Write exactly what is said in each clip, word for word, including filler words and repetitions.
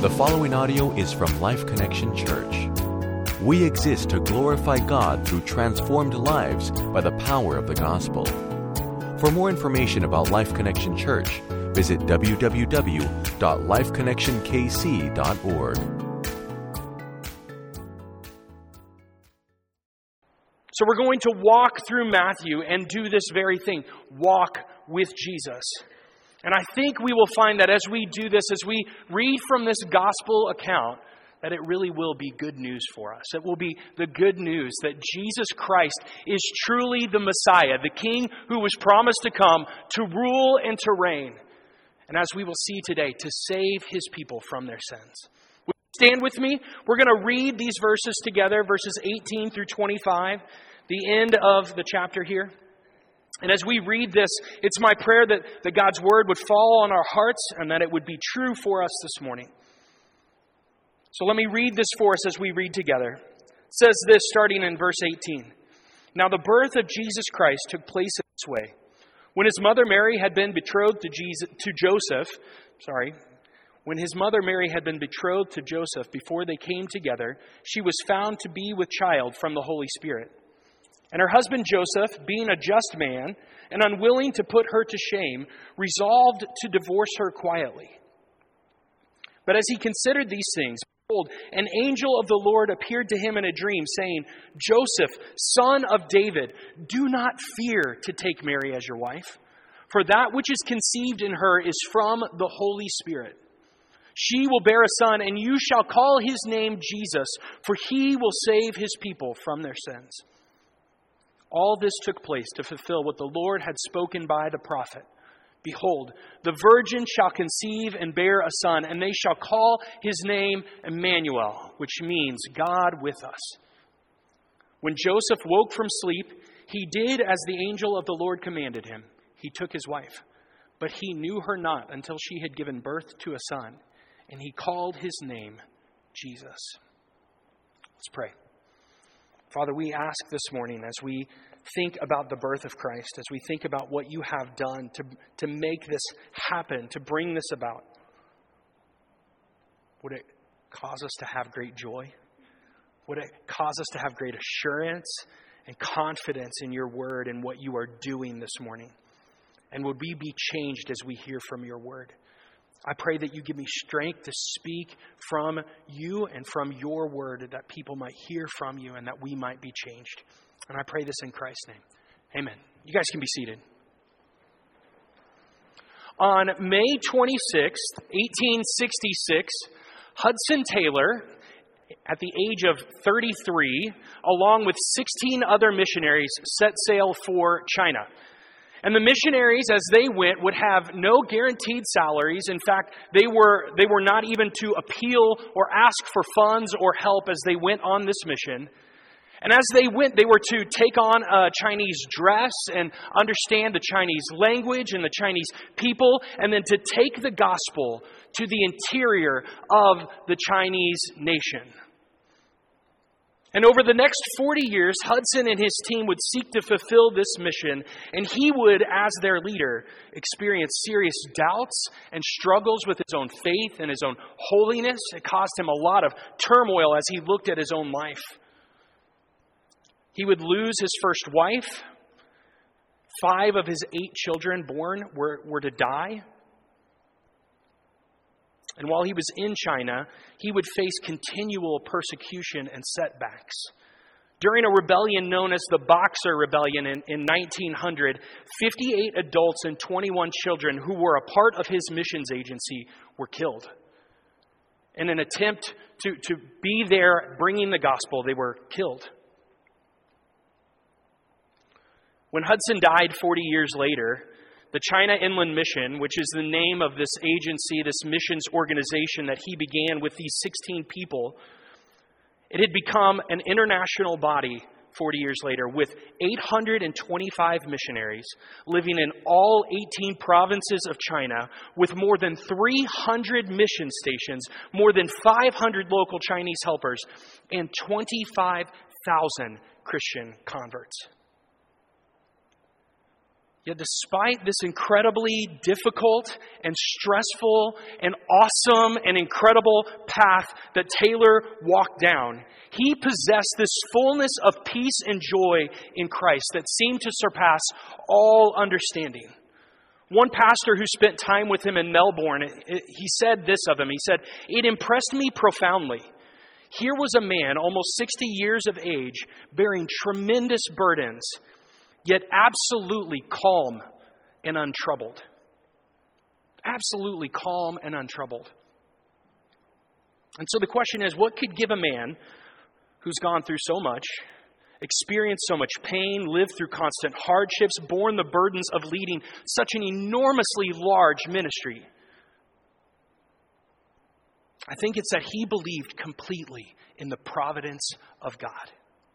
The following audio is from Life Connection Church. We exist to glorify God through transformed lives by the power of the gospel. For more information about Life Connection Church, visit w w w dot life connection k c dot org. So we're going to walk through Matthew and do this very thing, walk with Jesus. And I think we will find that as we do this, as we read from this gospel account, that it really will be good news for us. It will be the good news that Jesus Christ is truly the Messiah, the King who was promised to come to rule and to reign. And as we will see today, to save His people from their sins. Stand with me. We're going to read these verses together, verses eighteen through twenty-five, the end of the chapter here. And as we read this, it's my prayer that, that God's Word would fall on our hearts and that it would be true for us this morning. So let me read this for us as we read together. It says this starting in verse eighteen. Now the birth of Jesus Christ took place in this way. When his mother Mary had been betrothed to Jesus, to Joseph, sorry, when his mother Mary had been betrothed to Joseph before they came together, she was found to be with child from the Holy Spirit. And her husband Joseph, being a just man and unwilling to put her to shame, resolved to divorce her quietly. But as he considered these things, behold, an angel of the Lord appeared to him in a dream, saying, Joseph, son of David, do not fear to take Mary as your wife, for that which is conceived in her is from the Holy Spirit. She will bear a son, and you shall call his name Jesus, for he will save his people from their sins. All this took place to fulfill what the Lord had spoken by the prophet. Behold, the virgin shall conceive and bear a son, and they shall call his name Emmanuel, which means God with us. When Joseph woke from sleep, he did as the angel of the Lord commanded him. He took his wife, but he knew her not until she had given birth to a son, and he called his name Jesus. Let's pray. Father, we ask this morning as we think about the birth of Christ, as we think about what you have done to, to make this happen, to bring this about, would it cause us to have great joy? Would it cause us to have great assurance and confidence in your word and what you are doing this morning? And would we be changed as we hear from your word? I pray that you give me strength to speak from you and from your word, that people might hear from you and that we might be changed. And I pray this in Christ's name. Amen. You guys can be seated. On May twenty-sixth, eighteen sixty-six, Hudson Taylor, at the age of thirty-three, along with sixteen other missionaries, set sail for China. And the missionaries, as they went, would have no guaranteed salaries. In fact, they were they were not even to appeal or ask for funds or help as they went on this mission. And as they went, they were to take on a Chinese dress and understand the Chinese language and the Chinese people, and then to take the gospel to the interior of the Chinese nation. And over the next forty years, Hudson and his team would seek to fulfill this mission, and he would, as their leader, experience serious doubts and struggles with his own faith and his own holiness. It caused him a lot of turmoil as he looked at his own life. He would lose his first wife. Five of his eight children born were, were to die. And while he was in China, he would face continual persecution and setbacks. During a rebellion known as the Boxer Rebellion in, in nineteen hundred, fifty-eight adults and twenty-one children who were a part of his missions agency were killed. In an attempt to, to be there bringing the gospel, they were killed. When Hudson died forty years later, the China Inland Mission, which is the name of this agency, this missions organization that he began with these sixteen people, it had become an international body forty years later with eight hundred twenty-five missionaries living in all eighteen provinces of China with more than three hundred mission stations, more than five hundred local Chinese helpers, and twenty-five thousand Christian converts. Yet despite this incredibly difficult and stressful and awesome and incredible path that Taylor walked down, he possessed this fullness of peace and joy in Christ that seemed to surpass all understanding. One pastor who spent time with him in Melbourne, he said this of him. He said, "It impressed me profoundly. Here was a man almost sixty years of age bearing tremendous burdens, yet absolutely calm and untroubled." Absolutely calm and untroubled. And so the question is, what could give a man who's gone through so much, experienced so much pain, lived through constant hardships, borne the burdens of leading such an enormously large ministry? I think it's that he believed completely in the providence of God.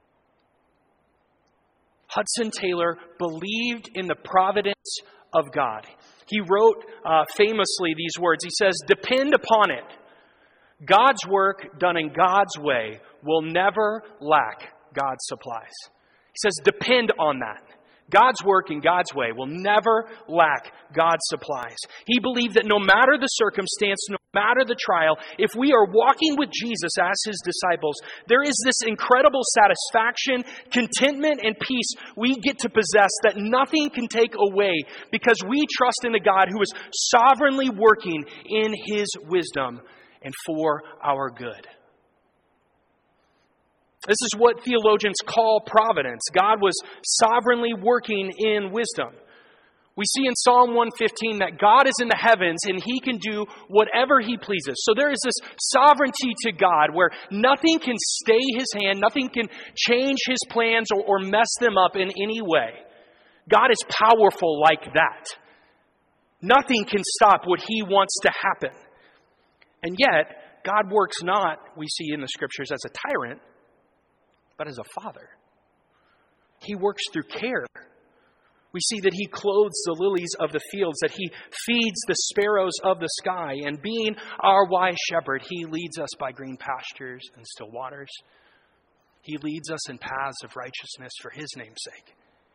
Hudson Taylor believed in the providence of God. He wrote uh, famously these words. He says, "Depend upon it. God's work done in God's way will never lack God's supplies." He says, depend on that. God's work in God's way will never lack God's supplies. He believed that no matter the circumstance, no matter the trial, if we are walking with Jesus as his disciples, there is this incredible satisfaction, contentment, and peace we get to possess that nothing can take away because we trust in a God who is sovereignly working in his wisdom and for our good. This is what theologians call providence. God was sovereignly working in wisdom. We see in Psalm one fifteen that God is in the heavens and he can do whatever he pleases. So there is this sovereignty to God where nothing can stay his hand, nothing can change his plans or, or mess them up in any way. God is powerful like that. Nothing can stop what he wants to happen. And yet, God works not, we see in the scriptures, as a tyrant, but as a father. He works through care. We see that he clothes the lilies of the fields, that he feeds the sparrows of the sky, and being our wise shepherd, he leads us by green pastures and still waters. He leads us in paths of righteousness for his name's sake.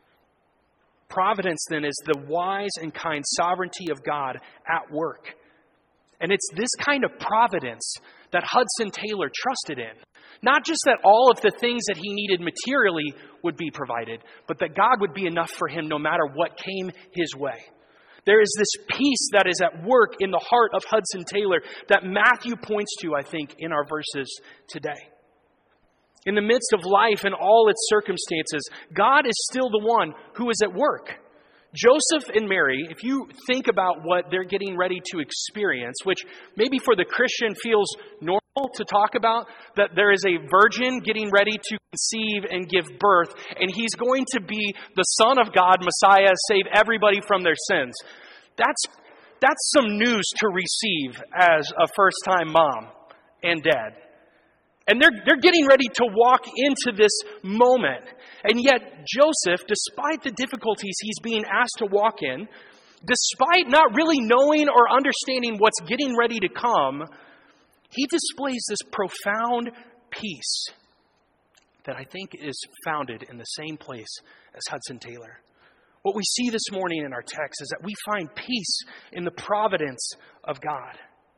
Providence, then, is the wise and kind sovereignty of God at work. And it's this kind of providence that Hudson Taylor trusted in. Not just that all of the things that he needed materially would be provided, but that God would be enough for him no matter what came his way. There is this peace that is at work in the heart of Hudson Taylor that Matthew points to, I think, in our verses today. In the midst of life and all its circumstances, God is still the one who is at work. Joseph and Mary, if you think about what they're getting ready to experience, which maybe for the Christian feels normal to talk about, that there is a virgin getting ready to conceive and give birth, and he's going to be the Son of God, Messiah, save everybody from their sins. That's, that's some news to receive as a first-time mom and dad. And they're, they're getting ready to walk into this moment. And yet Joseph, despite the difficulties he's being asked to walk in, despite not really knowing or understanding what's getting ready to come, he displays this profound peace that I think is founded in the same place as Hudson Taylor. What we see this morning in our text is that we find peace in the providence of God.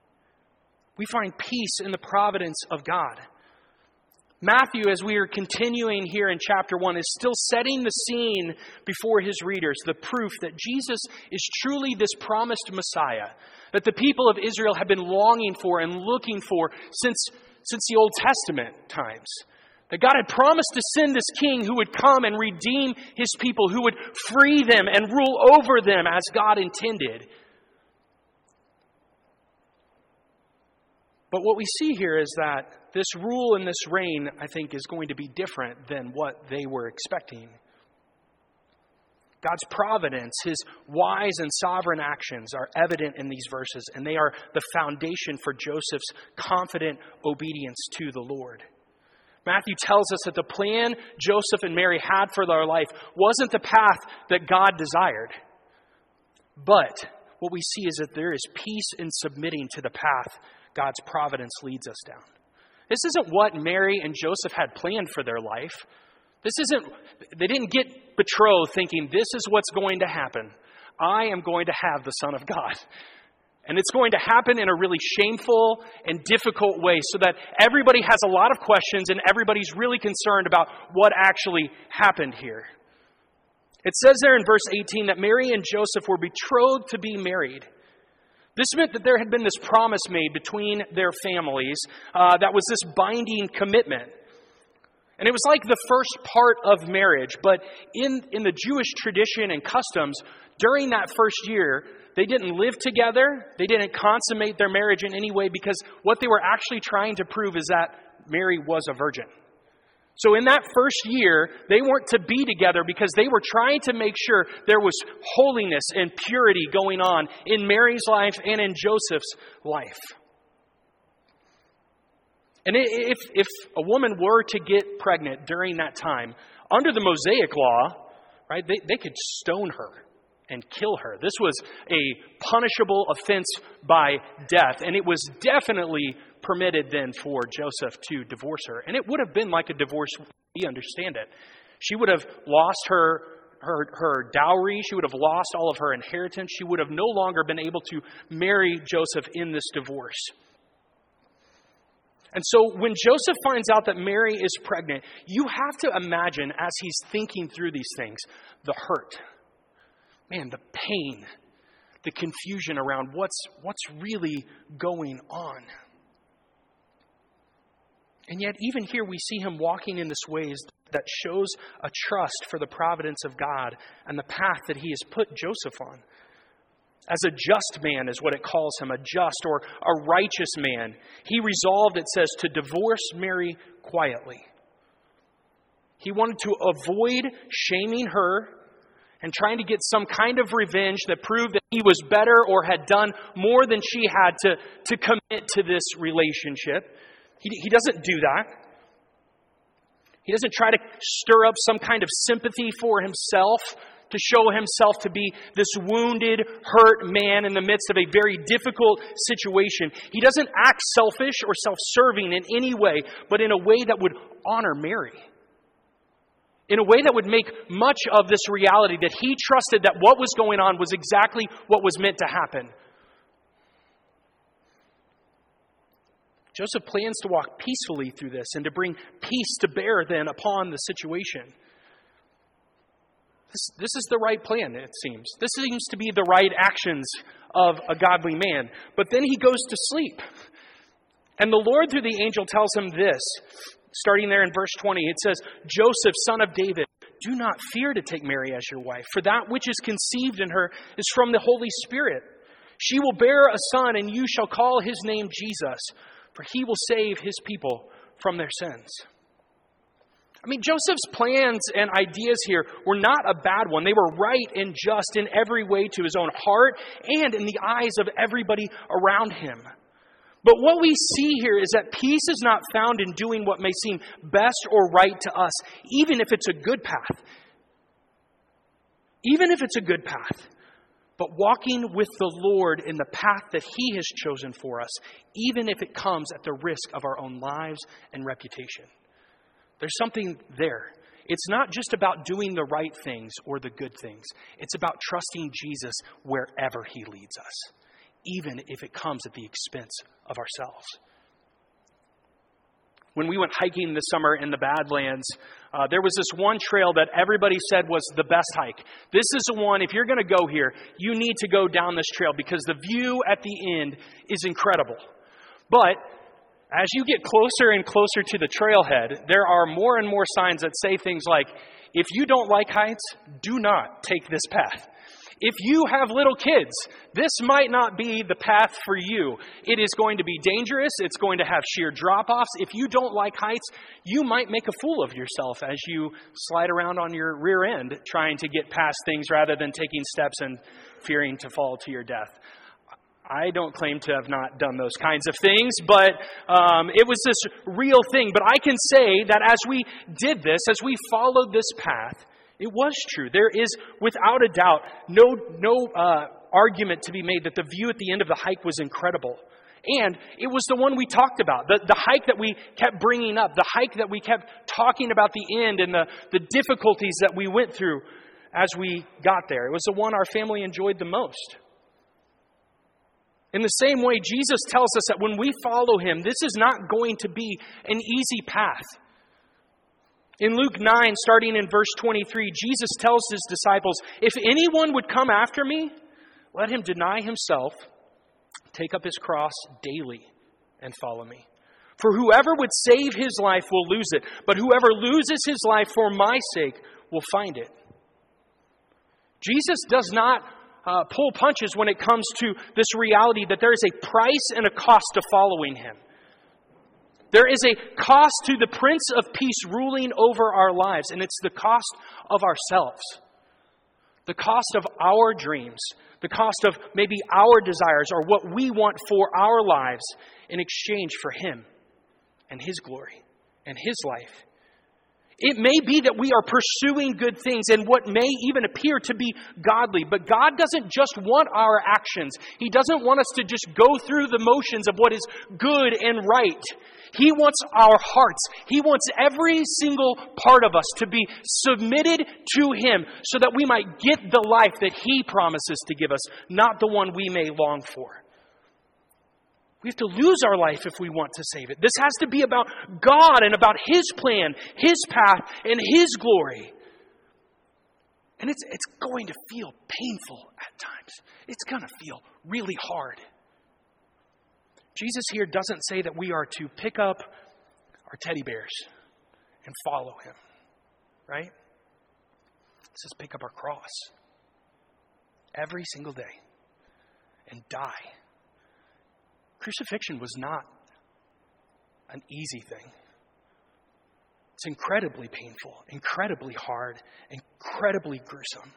We find peace in the providence of God. Matthew, as we are continuing here in chapter one, is still setting the scene before his readers, the proof that Jesus is truly this promised Messiah, that the people of Israel have been longing for and looking for since, since the Old Testament times. That God had promised to send this king who would come and redeem his people, who would free them and rule over them as God intended. But what we see here is that this rule and this reign, I think, is going to be different than what they were expecting. God's providence, his wise and sovereign actions are evident in these verses, and they are the foundation for Joseph's confident obedience to the Lord. Matthew tells us that the plan Joseph and Mary had for their life wasn't the path that God desired. But what we see is that there is peace in submitting to the path God's providence leads us down. This isn't what Mary and Joseph had planned for their life. This isn't, they didn't get betrothed thinking, this is what's going to happen. I am going to have the Son of God. And it's going to happen in a really shameful and difficult way so that everybody has a lot of questions and everybody's really concerned about what actually happened here. It says there in verse eighteen that Mary and Joseph were betrothed to be married. This meant that there had been this promise made between their families uh, that was this binding commitment. And it was like the first part of marriage, but in, in the Jewish tradition and customs, during that first year, they didn't live together. They didn't consummate their marriage in any way because what they were actually trying to prove is that Mary was a virgin. So in that first year, they weren't to be together because they were trying to make sure there was holiness and purity going on in Mary's life and in Joseph's life. And if, if a woman were to get pregnant during that time, under the Mosaic law, right, they, they could stone her and kill her. This was a punishable offense by death. And it was definitely permitted then for Joseph to divorce her. And it would have been like a divorce, we understand it. She would have lost her, her, her dowry. She would have lost all of her inheritance. She would have no longer been able to marry Joseph in this divorce. And so when Joseph finds out that Mary is pregnant, you have to imagine as he's thinking through these things, the hurt. Man, the pain, the confusion around what's, what's really going on. And yet, even here, we see him walking in this ways that shows a trust for the providence of God and the path that he has put Joseph on. As a just man is what it calls him, a just or a righteous man. He resolved, it says, to divorce Mary quietly. He wanted to avoid shaming her and trying to get some kind of revenge that proved that he was better or had done more than she had to, to commit to this relationship. He, he doesn't do that. He doesn't try to stir up some kind of sympathy for himself to show himself to be this wounded, hurt man in the midst of a very difficult situation. He doesn't act selfish or self-serving in any way, but in a way that would honor Mary. In a way that would make much of this reality that he trusted that what was going on was exactly what was meant to happen. Joseph plans to walk peacefully through this and to bring peace to bear then upon the situation. This, this is the right plan, it seems. This seems to be the right actions of a godly man. But then he goes to sleep. And the Lord, through the angel, tells him this. Starting there in verse twenty, it says, Joseph, son of David, do not fear to take Mary as your wife, for that which is conceived in her is from the Holy Spirit. She will bear a son, and you shall call his name Jesus, for he will save his people from their sins. I mean, Joseph's plans and ideas here were not a bad one. They were right and just in every way to his own heart and in the eyes of everybody around him. But what we see here is that peace is not found in doing what may seem best or right to us, even if it's a good path. Even if it's a good path. But walking with the Lord in the path that he has chosen for us, even if it comes at the risk of our own lives and reputation. There's something there. It's not just about doing the right things or the good things. It's about trusting Jesus wherever he leads us, even if it comes at the expense of ourselves. When we went hiking this summer in the Badlands, uh, there was this one trail that everybody said was the best hike. This is the one, if you're going to go here, you need to go down this trail because the view at the end is incredible. But as you get closer and closer to the trailhead, there are more and more signs that say things like, if you don't like heights, do not take this path. If you have little kids, this might not be the path for you. It is going to be dangerous. It's going to have sheer drop-offs. If you don't like heights, you might make a fool of yourself as you slide around on your rear end trying to get past things rather than taking steps and fearing to fall to your death. I don't claim to have not done those kinds of things, but um, it was this real thing. But I can say that as we did this, as we followed this path, it was true. There is, without a doubt, no no uh, argument to be made that the view at the end of the hike was incredible. And it was the one we talked about, the, the hike that we kept bringing up, the hike that we kept talking about the end and the, the difficulties that we went through as we got there. It was the one our family enjoyed the most. In the same way, Jesus tells us that when we follow Him, this is not going to be an easy path. In Luke nine, starting in verse twenty-three, Jesus tells His disciples, "If anyone would come after me, let him deny himself, take up his cross daily, and follow me. For whoever would save his life will lose it, but whoever loses his life for my sake will find it." Jesus does not uh, pull punches when it comes to this reality that there is a price and a cost to following Him. There is a cost to the Prince of Peace ruling over our lives, and it's the cost of ourselves. The cost of our dreams, the cost of maybe our desires or what we want for our lives in exchange for Him and His glory and His life. It may be that we are pursuing good things and what may even appear to be godly, but God doesn't just want our actions. He doesn't want us to just go through the motions of what is good and right. He wants our hearts. He wants every single part of us to be submitted to Him so that we might get the life that He promises to give us, not the one we may long for. We have to lose our life if we want to save it. This has to be about God and about His plan, His path, and His glory. And it's, it's going to feel painful at times. It's going to feel really hard. Jesus here doesn't say that we are to pick up our teddy bears and follow Him. Right? He says pick up our cross every single day and die. Crucifixion was not an easy thing. It's incredibly painful, incredibly hard, incredibly gruesome.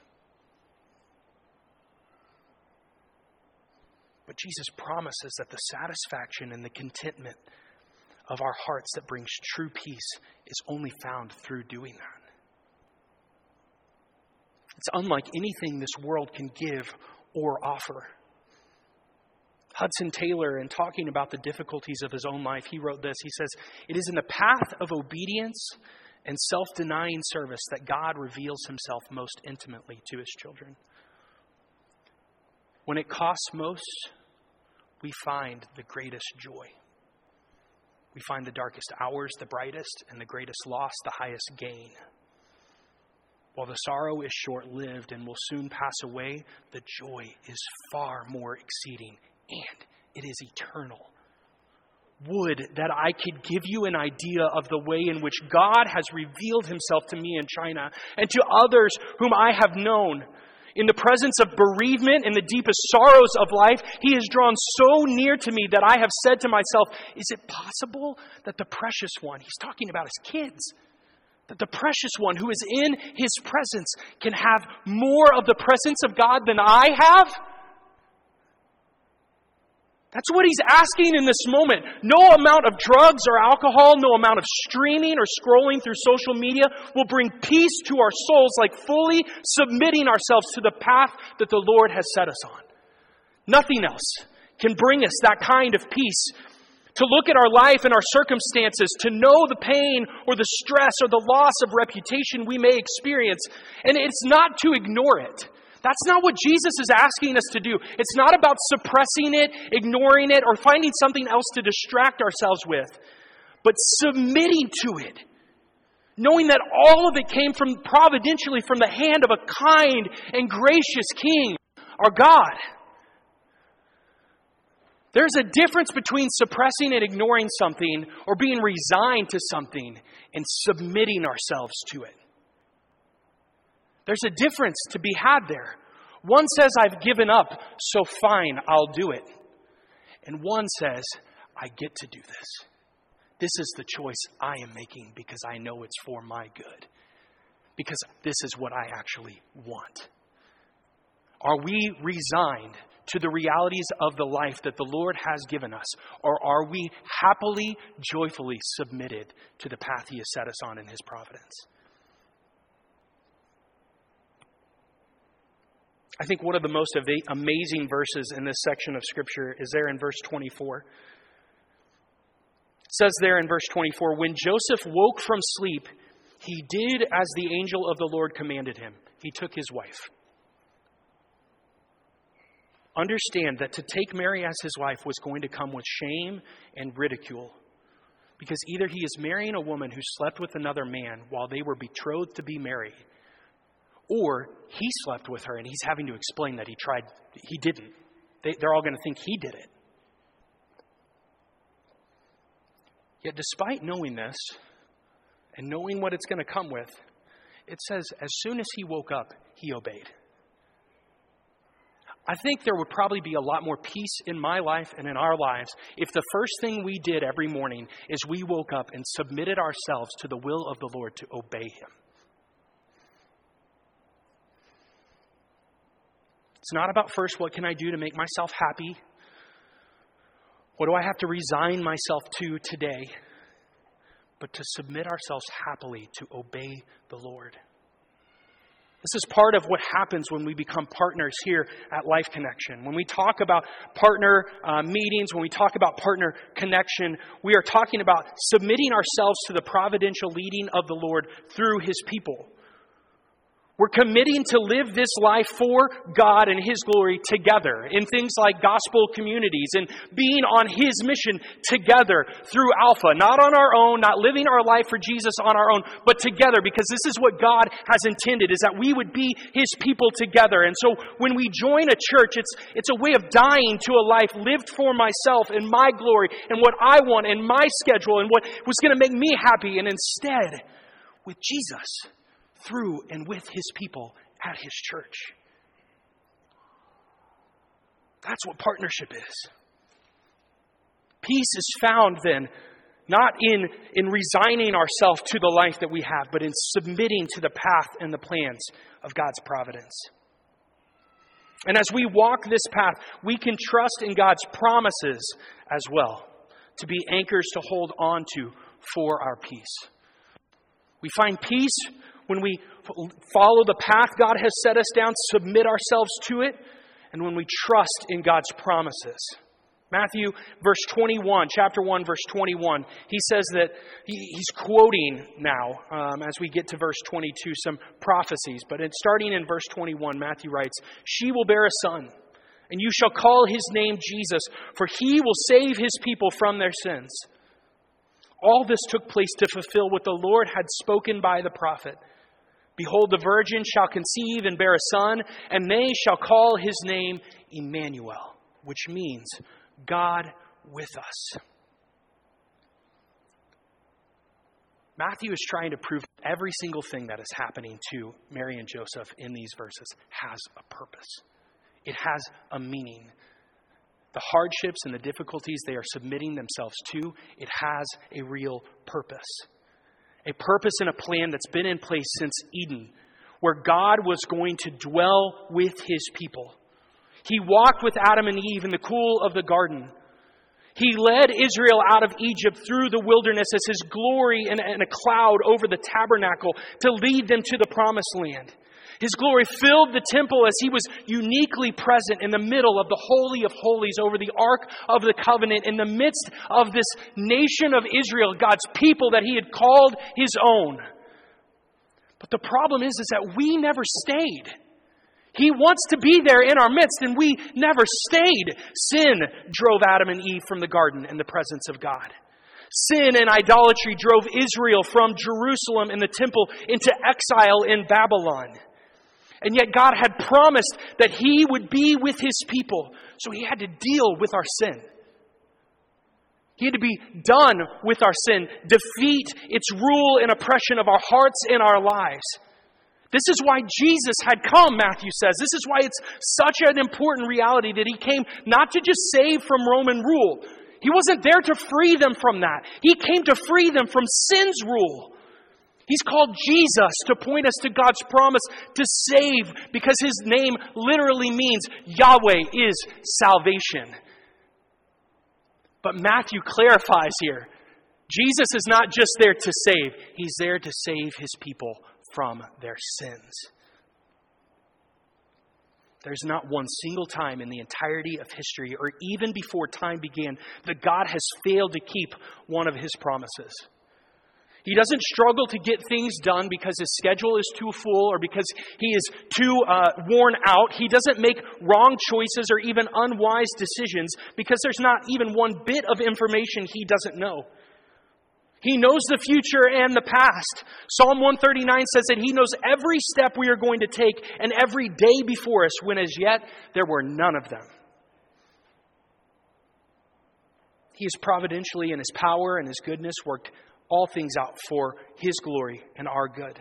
But Jesus promises that the satisfaction and the contentment of our hearts that brings true peace is only found through doing that. It's unlike anything this world can give or offer. Hudson Taylor, in talking about the difficulties of his own life, he wrote this. He says, "It is in the path of obedience and self-denying service that God reveals Himself most intimately to His children. When it costs most, we find the greatest joy. We find the darkest hours the brightest, and the greatest loss the highest gain. While the sorrow is short-lived and will soon pass away, the joy is far more exceeding, and it is eternal. Would that I could give you an idea of the way in which God has revealed Himself to me in China and to others whom I have known. In the presence of bereavement and the deepest sorrows of life, He has drawn so near to me that I have said to myself, is it possible that the precious one," he's talking about his kids, "that the precious one who is in His presence can have more of the presence of God than I have?" That's what he's asking in this moment. No amount of drugs or alcohol, no amount of streaming or scrolling through social media will bring peace to our souls like fully submitting ourselves to the path that the Lord has set us on. Nothing else can bring us that kind of peace. To look at our life and our circumstances, to know the pain or the stress or the loss of reputation we may experience, and it's not to ignore it. That's not what Jesus is asking us to do. It's not about suppressing it, ignoring it, or finding something else to distract ourselves with, but submitting to it. Knowing that all of it came from providentially from the hand of a kind and gracious King, our God. There's a difference between suppressing and ignoring something or being resigned to something and submitting ourselves to it. There's a difference to be had there. One says, I've given up, so fine, I'll do it. And one says, I get to do this. This is the choice I am making because I know it's for my good. Because this is what I actually want. Are we resigned to the realities of the life that the Lord has given us? Or are we happily, joyfully submitted to the path He has set us on in His providence? I think one of the most amazing verses in this section of Scripture is there in verse twenty-four. It says there in verse twenty-four, when Joseph woke from sleep, he did as the angel of the Lord commanded him. He took his wife. Understand that to take Mary as his wife was going to come with shame and ridicule. Because either he is marrying a woman who slept with another man while they were betrothed to be married, or he slept with her and he's having to explain that he tried, he didn't. They, they're all going to think he did it. Yet despite knowing this and knowing what it's going to come with, it says as soon as he woke up, he obeyed. I think there would probably be a lot more peace in my life and in our lives if the first thing we did every morning is we woke up and submitted ourselves to the will of the Lord to obey Him. It's not about first, what can I do to make myself happy? What do I have to resign myself to today? But to submit ourselves happily to obey the Lord. This is part of what happens when we become partners here at Life Connection. When we talk about partner uh, meetings, when we talk about partner connection, we are talking about submitting ourselves to the providential leading of the Lord through His people. We're committing to live this life for God and His glory together in things like gospel communities and being on His mission together through Alpha. Not on our own, not living our life for Jesus on our own, but together, because this is what God has intended, is that we would be His people together. And so when we join a church, it's, it's a way of dying to a life lived for myself and my glory and what I want and my schedule and what was going to make me happy, and instead with Jesus through and with His people at His church. That's what partnership is. Peace is found then not in, in resigning ourselves to the life that we have, but in submitting to the path and the plans of God's providence. And as we walk this path, we can trust in God's promises as well, to be anchors to hold on to for our peace. We find peace when we follow the path God has set us down, submit ourselves to it, and when we trust in God's promises. Matthew, verse twenty-one, chapter one, verse twenty-one, he says that he, he's quoting now, um, as we get to verse twenty-two, some prophecies. But in, starting in verse twenty-one, Matthew writes, "She will bear a son, and you shall call his name Jesus, for he will save his people from their sins." All this took place to fulfill what the Lord had spoken by the prophet. "Behold, the virgin shall conceive and bear a son, and they shall call his name Emmanuel," which means God with us. Matthew is trying to prove every single thing that is happening to Mary and Joseph in these verses has a purpose. It has a meaning. The hardships and the difficulties they are submitting themselves to, it has a real purpose. A purpose and a plan that's been in place since Eden, where God was going to dwell with His people. He walked with Adam and Eve in the cool of the garden. He led Israel out of Egypt through the wilderness as His glory and, and a cloud over the tabernacle to lead them to the promised land. His glory filled the temple as He was uniquely present in the middle of the Holy of Holies over the Ark of the Covenant, in the midst of this nation of Israel, God's people that He had called His own. But the problem is, is that we never stayed. He wants to be there in our midst, and we never stayed. Sin drove Adam and Eve from the garden in the presence of God. Sin and idolatry drove Israel from Jerusalem and the temple into exile in Babylon. And yet God had promised that He would be with His people. So He had to deal with our sin. He had to be done with our sin, defeat its rule and oppression of our hearts and our lives. This is why Jesus had come, Matthew says. This is why it's such an important reality that He came not to just save from Roman rule. He wasn't there to free them from that. He came to free them from sin's rule. He's called Jesus to point us to God's promise to save, because His name literally means Yahweh is salvation. But Matthew clarifies here, Jesus is not just there to save. He's there to save His people from their sins. There's not one single time in the entirety of history, or even before time began, that God has failed to keep one of his promises. He doesn't struggle to get things done because his schedule is too full or because he is too uh, worn out. He doesn't make wrong choices or even unwise decisions because there's not even one bit of information he doesn't know. He knows the future and the past. Psalm one thirty-nine says that he knows every step we are going to take and every day before us, when as yet there were none of them. He has providentially, in his power and his goodness, worked all things out for his glory and our good.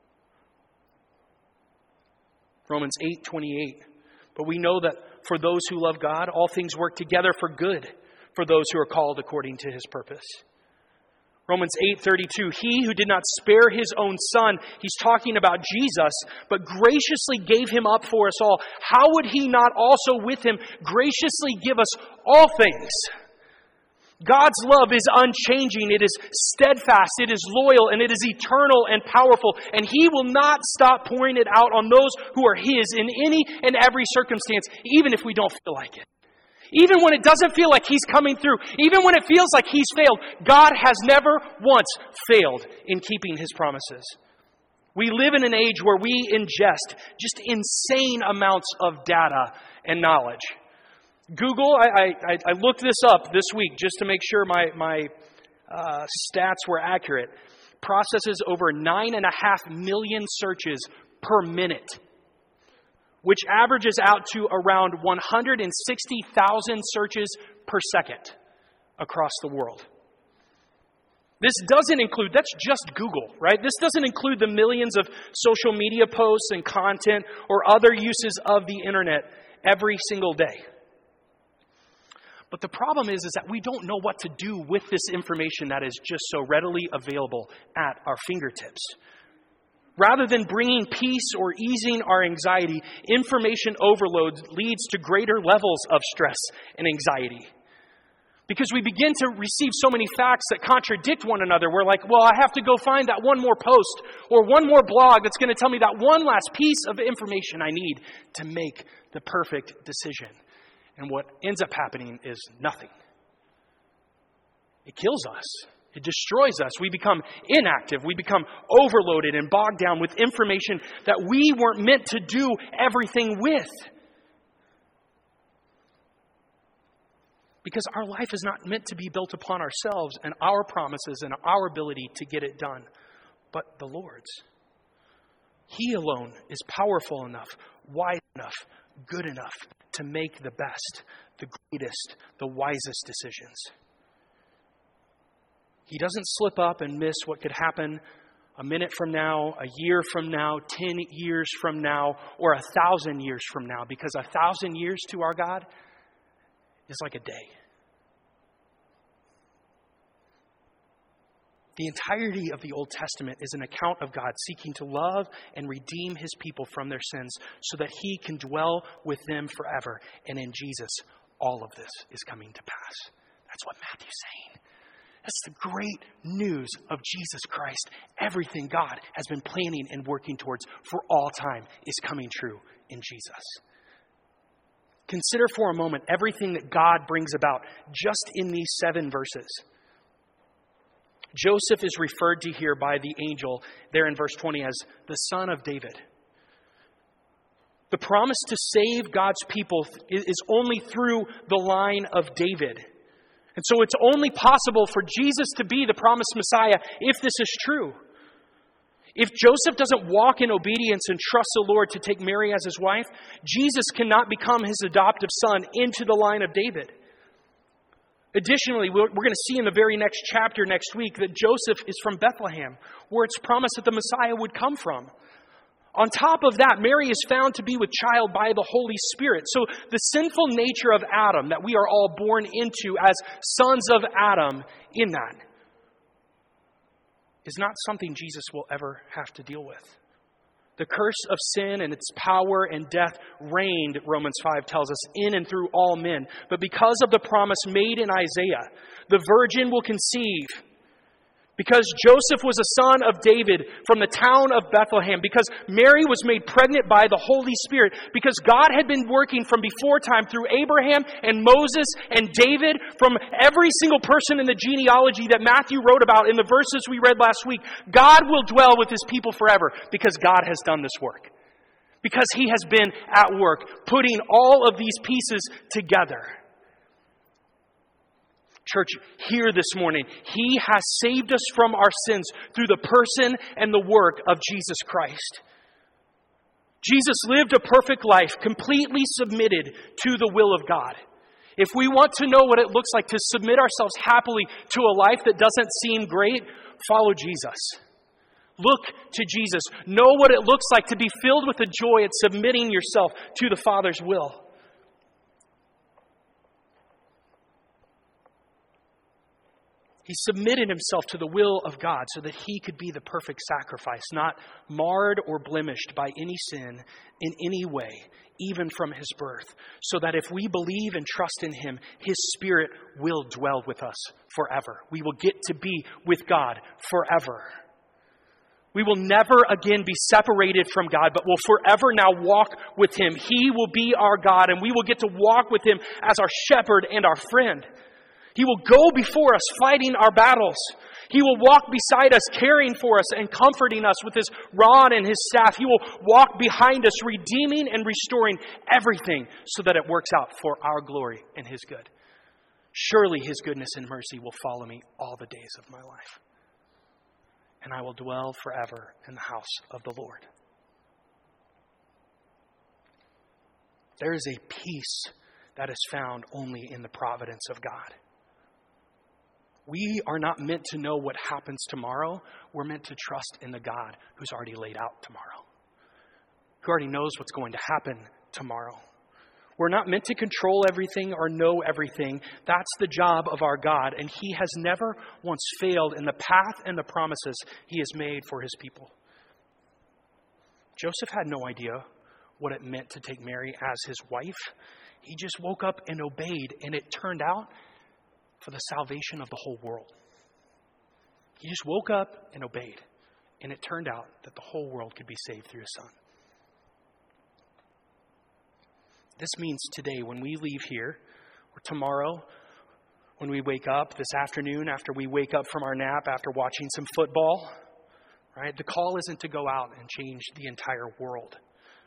Romans eight twenty-eight. But we know that for those who love God, all things work together for good for those who are called according to his purpose. Romans eight thirty-two. He who did not spare his own son, he's talking about Jesus, but graciously gave him up for us all, how would he not also with him graciously give us all things? God's love is unchanging, it is steadfast, it is loyal, and it is eternal and powerful. And he will not stop pouring it out on those who are his in any and every circumstance, even if we don't feel like it. Even when it doesn't feel like he's coming through, even when it feels like he's failed, God has never once failed in keeping his promises. We live in an age where we ingest just insane amounts of data and knowledge. Google, I, I, I looked this up this week just to make sure my, my uh, stats were accurate, processes over nine and a half million searches per minute, which averages out to around one hundred sixty thousand searches per second across the world. This doesn't include, that's just Google, right? This doesn't include the millions of social media posts and content or other uses of the internet every single day. But the problem is, is that we don't know what to do with this information that is just so readily available at our fingertips. Rather than bringing peace or easing our anxiety, information overload leads to greater levels of stress and anxiety. Because we begin to receive so many facts that contradict one another. We're like, well, I have to go find that one more post or one more blog that's going to tell me that one last piece of information I need to make the perfect decision. And what ends up happening is nothing. It kills us. It destroys us. We become inactive. We become overloaded and bogged down with information that we weren't meant to do everything with. Because our life is not meant to be built upon ourselves and our promises and our ability to get it done, but the Lord's. He alone is powerful enough, wise enough, good enough to make the best, the greatest, the wisest decisions. He doesn't slip up and miss what could happen a minute from now, a year from now, ten years from now, or a thousand years from now, because a thousand years to our God is like a day. The entirety of the Old Testament is an account of God seeking to love and redeem his people from their sins so that he can dwell with them forever. And in Jesus, all of this is coming to pass. That's what Matthew's saying. That's the great news of Jesus Christ. Everything God has been planning and working towards for all time is coming true in Jesus. Consider for a moment everything that God brings about just in these seven verses. Joseph is referred to here by the angel there in verse twenty as the son of David. The promise to save God's people is only through the line of David. And so it's only possible for Jesus to be the promised Messiah if this is true. If Joseph doesn't walk in obedience and trust the Lord to take Mary as his wife, Jesus cannot become his adoptive son into the line of David. Additionally, we're going to see in the very next chapter next week that Joseph is from Bethlehem, where it's promised that the Messiah would come from. On top of that, Mary is found to be with child by the Holy Spirit. So the sinful nature of Adam that we are all born into as sons of Adam in that is not something Jesus will ever have to deal with. The curse of sin and its power and death reigned, Romans five tells us, in and through all men. But because of the promise made in Isaiah, the virgin will conceive, Because Joseph was a son of David from the town of Bethlehem. Because Mary was made pregnant by the Holy Spirit. Because God had been working from before time through Abraham and Moses and David, from every single person in the genealogy that Matthew wrote about in the verses we read last week. God will dwell with His people forever because God has done this work. Because He has been at work putting all of these pieces together. Church, hear this morning. He has saved us from our sins through the person and the work of Jesus Christ. Jesus lived a perfect life, completely submitted to the will of God. If we want to know what it looks like to submit ourselves happily to a life that doesn't seem great, follow Jesus. Look to Jesus. Know what it looks like to be filled with the joy at submitting yourself to the Father's will. He submitted Himself to the will of God so that He could be the perfect sacrifice, not marred or blemished by any sin in any way, even from His birth. So that if we believe and trust in Him, His Spirit will dwell with us forever. We will get to be with God forever. We will never again be separated from God, but will forever now walk with Him. He will be our God, and we will get to walk with Him as our shepherd and our friend. He will go before us, fighting our battles. He will walk beside us, caring for us and comforting us with His rod and His staff. He will walk behind us, redeeming and restoring everything so that it works out for our glory and His good. Surely His goodness and mercy will follow me all the days of my life. And I will dwell forever in the house of the Lord. There is a peace that is found only in the providence of God. We are not meant to know what happens tomorrow. We're meant to trust in the God who's already laid out tomorrow, who already knows what's going to happen tomorrow. We're not meant to control everything or know everything. That's the job of our God, and He has never once failed in the path and the promises He has made for His people. Joseph had no idea what it meant to take Mary as his wife. He just woke up and obeyed, and it turned out for the salvation of the whole world. He just woke up and obeyed, and it turned out that the whole world could be saved through His Son. This means today, when we leave here, or tomorrow, when we wake up, this afternoon, after we wake up from our nap, after watching some football, right? The call isn't to go out and change the entire world,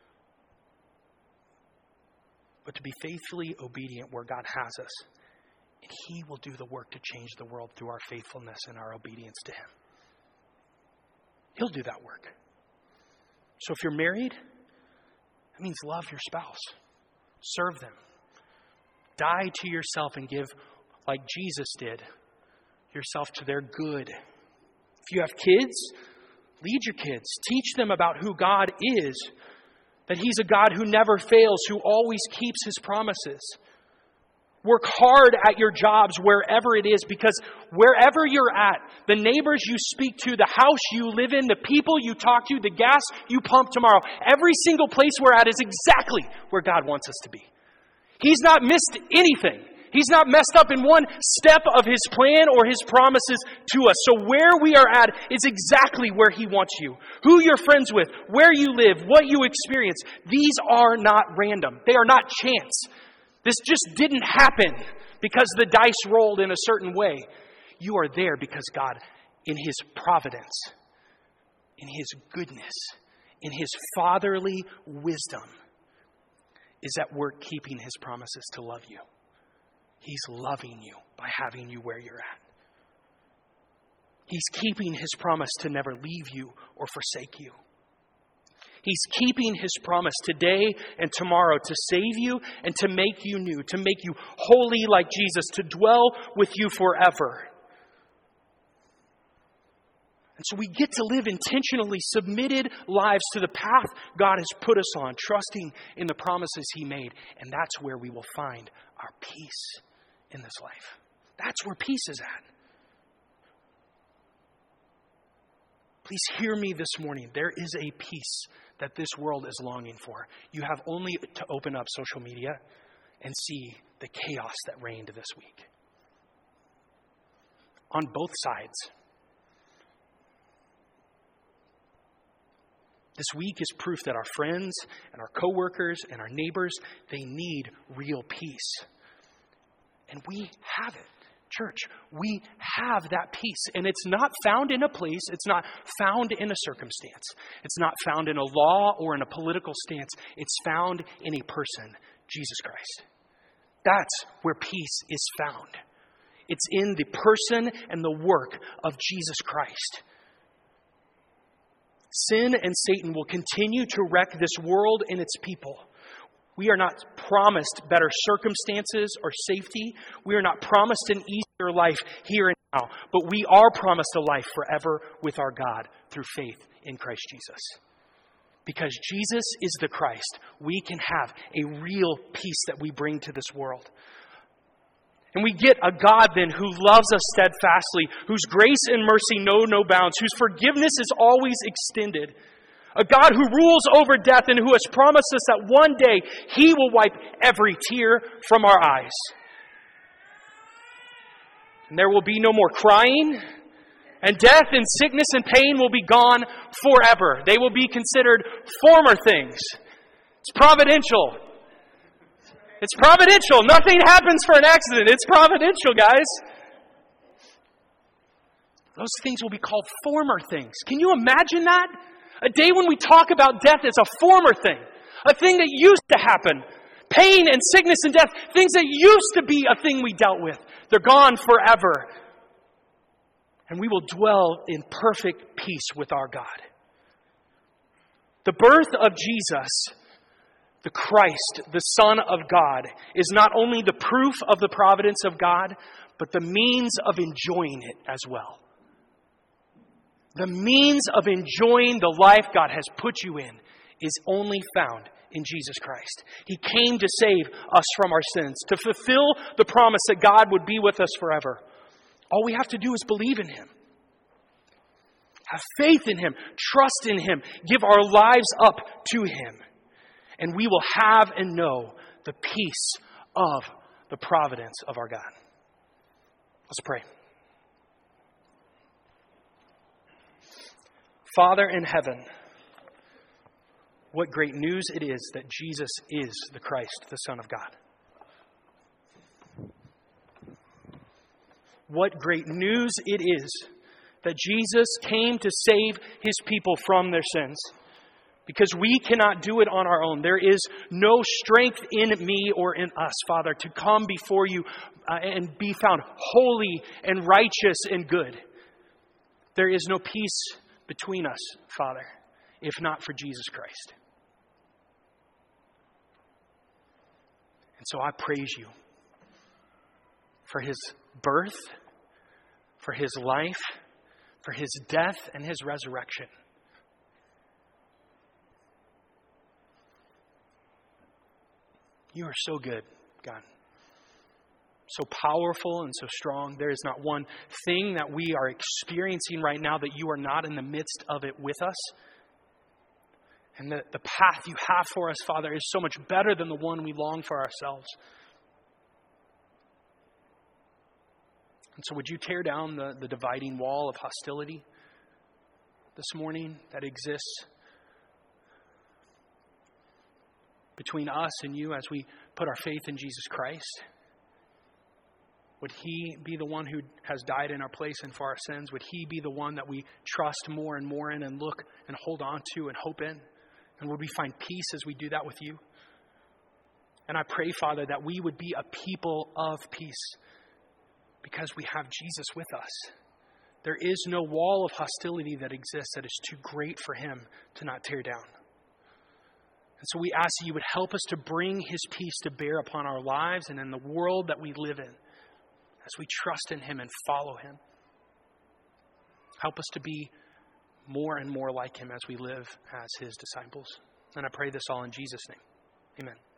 but to be faithfully obedient where God has us. And He will do the work to change the world through our faithfulness and our obedience to Him. He'll do that work. So if you're married, that means love your spouse. Serve them. Die to yourself and give, like Jesus did, yourself to their good. If you have kids, lead your kids. Teach them about who God is. That He's a God who never fails, who always keeps His promises. Work hard at your jobs wherever it is, because wherever you're at, the neighbors you speak to, the house you live in, the people you talk to, the gas you pump tomorrow, every single place we're at is exactly where God wants us to be. He's not missed anything. He's not messed up in one step of His plan or His promises to us. So where we are at is exactly where He wants you. Who you're friends with, where you live, what you experience. These are not random. They are not chance. This just didn't happen because the dice rolled in a certain way. You are there because God, in His providence, in His goodness, in His fatherly wisdom, is at work keeping His promises to love you. He's loving you by having you where you're at. He's keeping His promise to never leave you or forsake you. He's keeping His promise today and tomorrow to save you and to make you new, to make you holy like Jesus, to dwell with you forever. And so we get to live intentionally submitted lives to the path God has put us on, trusting in the promises He made. And that's where we will find our peace in this life. That's where peace is at. Please hear me this morning. There is a peace that this world is longing for. You have only to open up social media and see the chaos that reigned this week. On both sides. This week is proof that our friends and our coworkers and our neighbors, they need real peace. And we have it. Church, we have that peace. And it's not found in a place. It's not found in a circumstance. It's not found in a law or in a political stance. It's found in a person, Jesus Christ. That's where peace is found. It's in the person and the work of Jesus Christ. Sin and Satan will continue to wreck this world and its people. We are not promised better circumstances or safety. We are not promised an easier life here and now. But we are promised a life forever with our God through faith in Christ Jesus. Because Jesus is the Christ, we can have a real peace that we bring to this world. And we get a God then who loves us steadfastly, whose grace and mercy know no bounds, whose forgiveness is always extended. A God who rules over death and who has promised us that one day He will wipe every tear from our eyes. And there will be no more crying, and death and sickness and pain will be gone forever. They will be considered former things. It's providential. It's providential. Nothing happens for an accident. It's providential, guys. Those things will be called former things. Can you imagine that? A day when we talk about death as a former thing. A thing that used to happen. Pain and sickness and death. Things that used to be a thing we dealt with. They're gone forever. And we will dwell in perfect peace with our God. The birth of Jesus, the Christ, the Son of God, is not only the proof of the providence of God, but the means of enjoying it as well. The means of enjoying the life God has put you in is only found in Jesus Christ. He came to save us from our sins, to fulfill the promise that God would be with us forever. All we have to do is believe in Him. Have faith in Him. Trust in Him. Give our lives up to Him. And we will have and know the peace of the providence of our God. Let's pray. Father in heaven, what great news it is that Jesus is the Christ, the Son of God. What great news it is that Jesus came to save His people from their sins. Because we cannot do it on our own. There is no strength in me or in us, Father, to come before you uh, and be found holy and righteous and good. There is no peace between us, Father, if not for Jesus Christ. And so I praise you for His birth, for His life, for His death and His resurrection. You are so good, God. So powerful and so strong. There is not one thing that we are experiencing right now that you are not in the midst of it with us. And the, the path you have for us, Father, is so much better than the one we long for ourselves. And so would you tear down the, the dividing wall of hostility this morning that exists between us and you as we put our faith in Jesus Christ? Would He be the one who has died in our place and for our sins? Would He be the one that we trust more and more in and look and hold on to and hope in? And would we find peace as we do that with you? And I pray, Father, that we would be a people of peace because we have Jesus with us. There is no wall of hostility that exists that is too great for Him to not tear down. And so we ask that you would help us to bring His peace to bear upon our lives and in the world that we live in as we trust in Him and follow Him. Help us to be more and more like Him as we live as His disciples. And I pray this all in Jesus' name. Amen.